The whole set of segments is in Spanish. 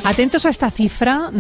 Atentos a esta cifra,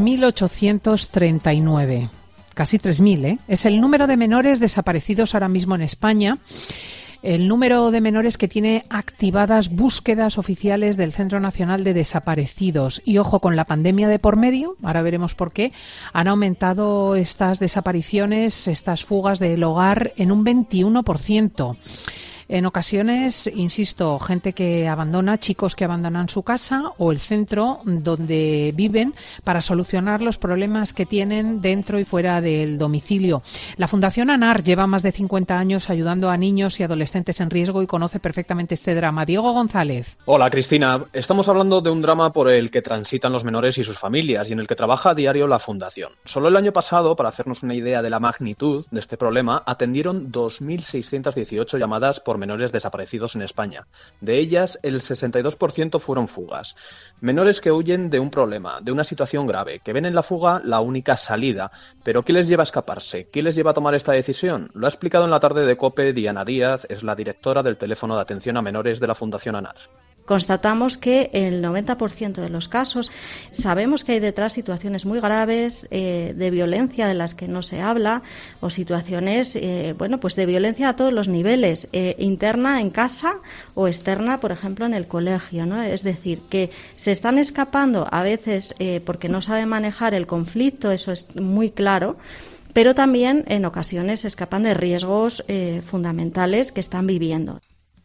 2.839. Casi 3.000, ¿eh? Es el número de menores desaparecidos ahora mismo en España. El número de menores que tiene activadas búsquedas oficiales del Centro Nacional de Desaparecidos. Y ojo, con la pandemia de por medio, ahora veremos por qué, han aumentado estas desapariciones, estas fugas del hogar en un 21%. En ocasiones, insisto, gente que abandona, chicos que abandonan su casa o el centro donde viven para solucionar los problemas que tienen dentro y fuera del domicilio. La Fundación ANAR lleva más de 50 años ayudando a niños y adolescentes en riesgo y conoce perfectamente este drama. Diego González. Hola, Cristina. Estamos hablando de un drama por el que transitan los menores y sus familias y en el que trabaja a diario la Fundación. Solo el año pasado, para hacernos una idea de la magnitud de este problema, atendieron 2.618 llamadas por menores desaparecidos en España. De ellas, el 62% fueron fugas. Menores que huyen de un problema, de una situación grave, que ven en la fuga la única salida. Pero ¿qué les lleva a escaparse? ¿Qué les lleva a tomar esta decisión? Lo ha explicado en la tarde de COPE Diana Díaz, es la directora del teléfono de atención a menores de la Fundación ANAR. Constatamos que en el 90% de los casos sabemos que hay detrás situaciones muy graves de violencia de las que no se habla o situaciones de violencia a todos los niveles, interna en casa o externa, por ejemplo, en el colegio, ¿no? Es decir, que se están escapando a veces porque no saben manejar el conflicto, eso es muy claro, pero también en ocasiones se escapan de riesgos fundamentales que están viviendo.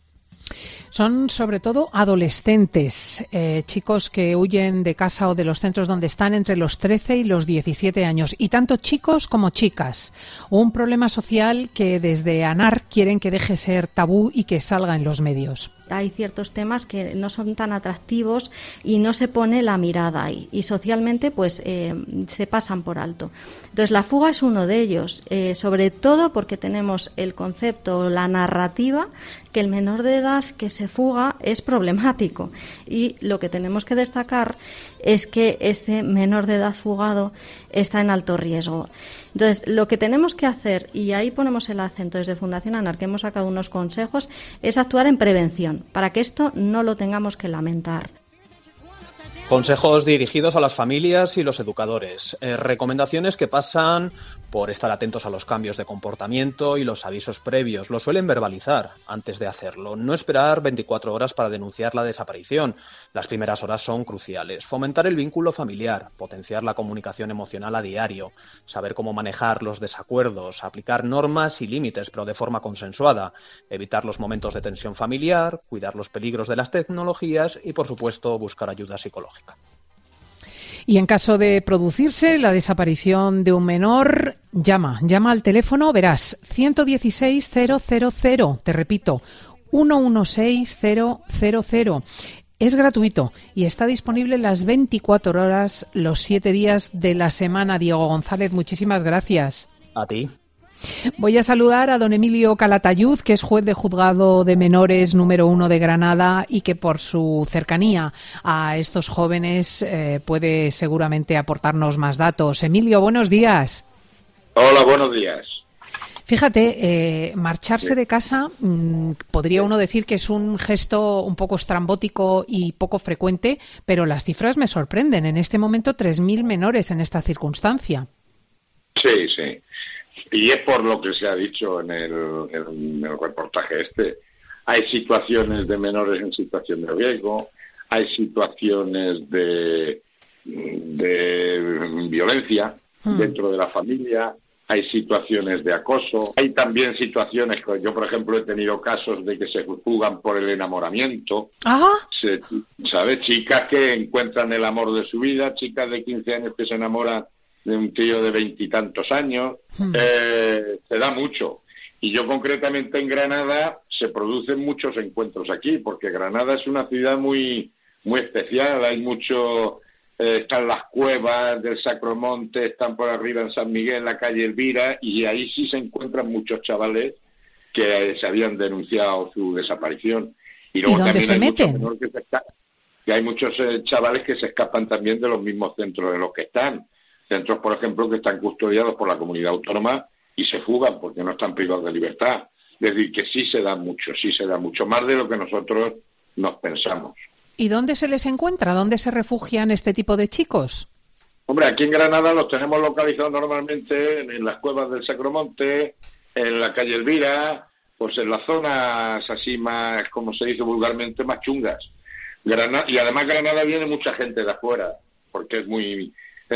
Son sobre todo adolescentes, chicos que huyen de casa o de los centros donde están entre los 13 y los 17 años, y tanto chicos como chicas. Un problema social que desde ANAR quieren que deje ser tabú y que salga en los medios. Hay ciertos temas que no son tan atractivos y no se pone la mirada ahí, y socialmente se pasan por alto. Entonces la fuga es uno de ellos, sobre todo porque tenemos el concepto, la narrativa, que el menor de edad que se fuga es problemático, y lo que tenemos que destacar es que este menor de edad fugado está en alto riesgo. Entonces, lo que tenemos que hacer, y ahí ponemos el acento desde Fundación ANAR, que hemos sacado unos consejos, es actuar en prevención, para que esto no lo tengamos que lamentar. Consejos dirigidos a las familias y los educadores. Recomendaciones que pasan por estar atentos a los cambios de comportamiento y los avisos previos. Lo suelen verbalizar antes de hacerlo. No esperar 24 horas para denunciar la desaparición. Las primeras horas son cruciales. Fomentar el vínculo familiar, potenciar la comunicación emocional a diario, saber cómo manejar los desacuerdos, aplicar normas y límites, pero de forma consensuada, evitar los momentos de tensión familiar, cuidar los peligros de las tecnologías y, por supuesto, buscar ayuda psicológica. Y en caso de producirse la desaparición de un menor, llama al teléfono, verás, 116 000, te repito, 116 000. Es gratuito y está disponible las 24 horas, los 7 días de la semana. Diego González, muchísimas gracias. A ti. Voy a saludar a don Emilio Calatayud, que es juez de juzgado de menores número 1 de Granada y que por su cercanía a estos jóvenes puede seguramente aportarnos más datos. Emilio, buenos días. Hola, buenos días. Fíjate, marcharse de casa, podría uno decir que es un gesto un poco estrambótico y poco frecuente, pero las cifras me sorprenden. En este momento, 3.000 menores en esta circunstancia. Sí, sí. Y es por lo que se ha dicho en el reportaje este. Hay situaciones de menores en situación de riesgo, hay situaciones de violencia dentro de la familia, hay situaciones de acoso, hay también situaciones, yo por ejemplo he tenido casos de que se fugan por el enamoramiento. ¿Sabes? Chicas que encuentran el amor de su vida, chicas de 15 años que se enamoran de un tío de 20 y tantos años, se da mucho. Y yo concretamente en Granada se producen muchos encuentros aquí, porque Granada es una ciudad muy muy especial, hay mucho, están las cuevas del Sacromonte, están por arriba en San Miguel, en la calle Elvira, y ahí sí se encuentran muchos chavales que se habían denunciado su desaparición. Y luego también hay meten? que hay muchos chavales que se escapan también de los mismos centros en los que están. Centros, por ejemplo, que están custodiados por la comunidad autónoma y se fugan porque no están privados de libertad. Es decir, que sí se da mucho más de lo que nosotros nos pensamos. ¿Y dónde se les encuentra? ¿Dónde se refugian este tipo de chicos? Hombre, aquí en Granada los tenemos localizados normalmente en las cuevas del Sacromonte, en la calle Elvira, pues en las zonas así más, como se dice vulgarmente, más chungas. Y además Granada viene mucha gente de afuera, porque es muy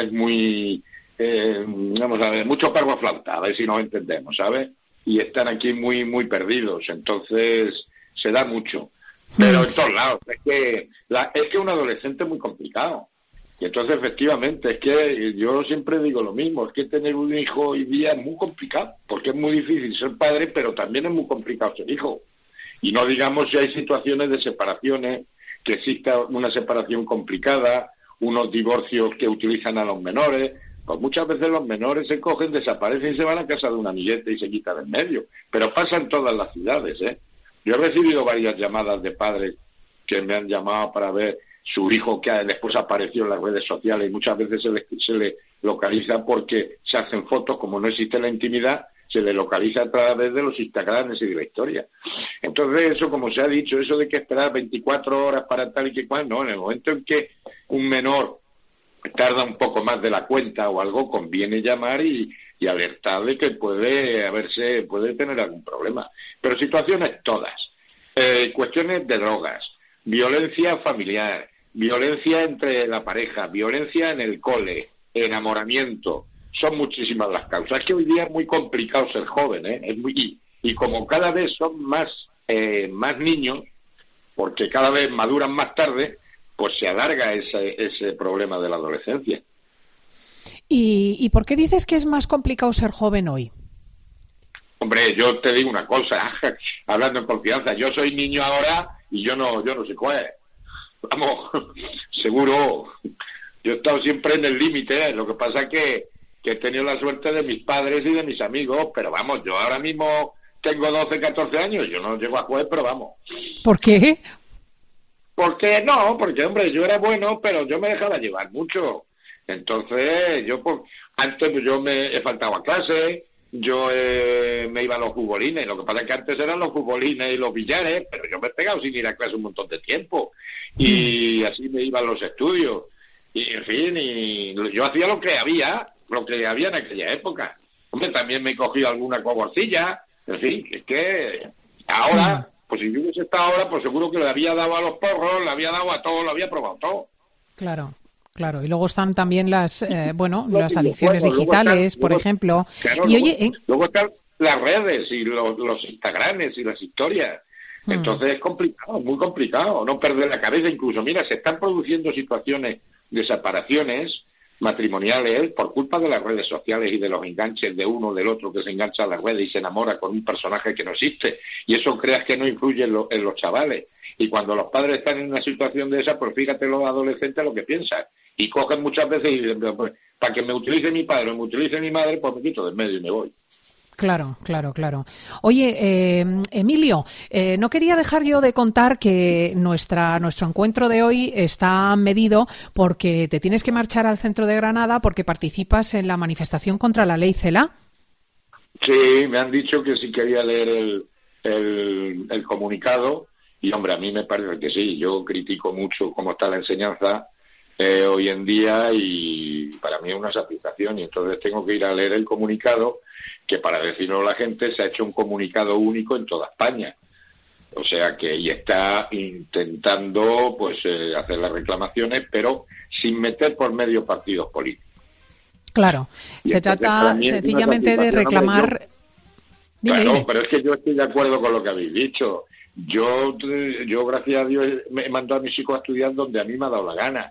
vamos a ver, mucho cargo a flauta, a ver si nos entendemos, ¿sabes? Y están aquí muy perdidos, entonces se da mucho. Pero en todos lados, es que un adolescente es muy complicado. Y entonces, efectivamente, es que yo siempre digo lo mismo, es que tener un hijo hoy día es muy complicado, porque es muy difícil ser padre, pero también es muy complicado ser hijo. Y no digamos si hay situaciones de separaciones, que exista una separación complicada, unos divorcios que utilizan a los menores, pues muchas veces los menores se cogen, desaparecen y se van a casa de un amiguete y se quitan en medio. Pero pasa en todas las ciudades, ¿eh? Yo he recibido varias llamadas de padres que me han llamado para ver su hijo que después apareció en las redes sociales y muchas veces se le localiza porque se hacen fotos, como no existe la intimidad, se le localiza a través de los Instagrams y de la historia. Entonces eso, como se ha dicho, eso de que esperar 24 horas para tal y que cual, no, en el momento en que un menor tarda un poco más de la cuenta o algo, conviene llamar y alertarle que puede tener algún problema. Pero situaciones todas, cuestiones de drogas, violencia familiar, violencia entre la pareja, violencia en el cole, enamoramiento, son muchísimas las causas. Es que hoy día es muy complicado ser joven, ¿eh? Y como cada vez son más niños, porque cada vez maduran más tarde, pues se alarga ese problema de la adolescencia. ¿Y por qué dices que es más complicado ser joven hoy? Hombre, yo te digo una cosa, hablando en confianza, yo soy niño ahora y yo no sé cuál es. Vamos, seguro, yo he estado siempre en el límite, lo que pasa es que he tenido la suerte de mis padres y de mis amigos, pero vamos, yo ahora mismo tengo 12, 14 años, yo no llego a juez, pero vamos. ¿Por qué? Porque hombre, yo era bueno, pero yo me dejaba llevar mucho. Entonces, antes yo me he faltado a clase, yo me iba a los futbolines, lo que pasa es que antes eran los futbolines y los billares, pero yo me he pegado sin ir a clase un montón de tiempo, y así me iba a los estudios, y en fin, y yo hacía lo que había en aquella época. Hombre, también me he cogido alguna coborcilla, en fin, es que ahora, pues si yo hubiese estado ahora, pues seguro que le había dado a los porros, le había dado a todo, lo había probado todo. Claro, y luego están también las adicciones digitales, por ejemplo. Claro, y luego están las redes y los Instagrams y las historias. Entonces es complicado, muy complicado, no perder la cabeza. Incluso, mira, se están produciendo situaciones de separaciones matrimoniales por culpa de las redes sociales y de los enganches de uno o del otro que se engancha a las redes y se enamora con un personaje que no existe. Y eso creas que no influye en los chavales. Y cuando los padres están en una situación de esa, pues fíjate los adolescentes lo que piensan. Y cogen muchas veces y dicen, pues, para que me utilice mi padre o me utilice mi madre, pues me quito del medio y me voy. Claro. Oye, Emilio, no quería dejar yo de contar que nuestro encuentro de hoy está medido porque te tienes que marchar al centro de Granada porque participas en la manifestación contra la ley Celaá. Sí, me han dicho que sí quería leer el comunicado y, hombre, a mí me parece que sí. Yo critico mucho cómo está la enseñanza hoy en día y para mí es una satisfacción y entonces tengo que ir a leer el comunicado que, para decirlo a la gente, se ha hecho un comunicado único en toda España. O sea que y está intentando pues hacer las reclamaciones, pero sin meter por medio partidos políticos. Claro, se trata sencillamente de reclamar... Dime. Pero es que yo estoy de acuerdo con lo que habéis dicho. Yo gracias a Dios, me he mandado a mis hijos a estudiar donde a mí me ha dado la gana.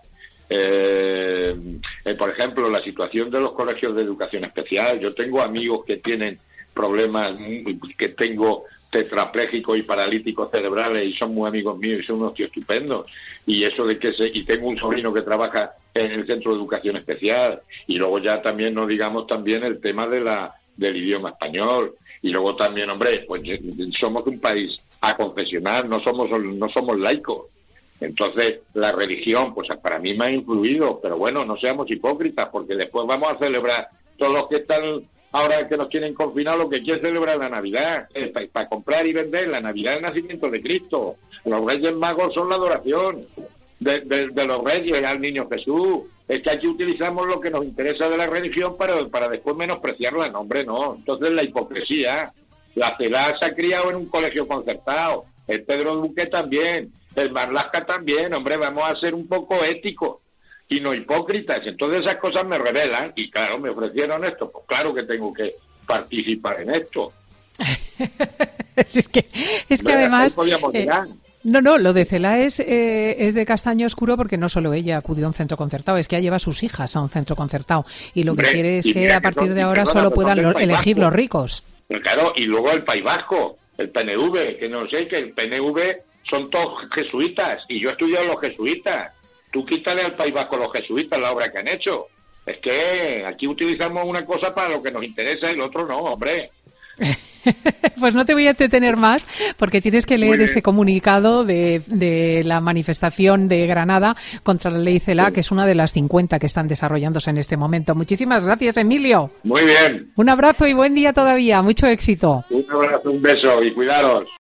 Por ejemplo, la situación de los colegios de educación especial. Yo tengo amigos que tienen problemas, que tengo tetraplégicos y paralíticos cerebrales y son muy amigos míos y son unos tíos estupendos. Y eso de y tengo un sobrino que trabaja en el centro de educación especial. Y luego ya también, no digamos también el tema del idioma español. Y luego también, hombre, pues somos un país aconfesional, no somos laicos. Entonces, la religión, pues para mí me ha influido, pero bueno, no seamos hipócritas, porque después vamos a celebrar, todos los que están ahora que nos tienen confinados, lo que quieren celebrar la Navidad, para comprar y vender la Navidad del nacimiento de Cristo. Los Reyes Magos son la adoración. de los reyes al niño Jesús. Es que aquí utilizamos lo que nos interesa de la religión para después menospreciarla. No, hombre, no. Entonces la hipocresía. La CELA se ha criado en un colegio concertado, el Pedro Duque también, el Marlaska también. Hombre, vamos a ser un poco éticos y no hipócritas. Entonces esas cosas me revelan y claro, me ofrecieron esto, pues claro que tengo que participar en esto. es que además... No, lo de Cela es de castaño oscuro porque no solo ella acudió a un centro concertado, es que ella lleva a sus hijas a un centro concertado y lo que quiere es que a partir de ahora solo puedan elegir los ricos. Pero claro, y luego el País Vasco, el PNV, que no sé, que el PNV son todos jesuitas y yo he estudiado los jesuitas. Tú quítale al País Vasco los jesuitas la obra que han hecho. Es que aquí utilizamos una cosa para lo que nos interesa y el otro no, hombre. Pues no te voy a entretener más porque tienes que leer ese comunicado de la manifestación de Granada contra la ley CELA, que es una de las 50 que están desarrollándose en este momento. Muchísimas gracias, Emilio. Muy bien. Un abrazo y buen día todavía. Mucho éxito. Un abrazo, un beso y cuidaros.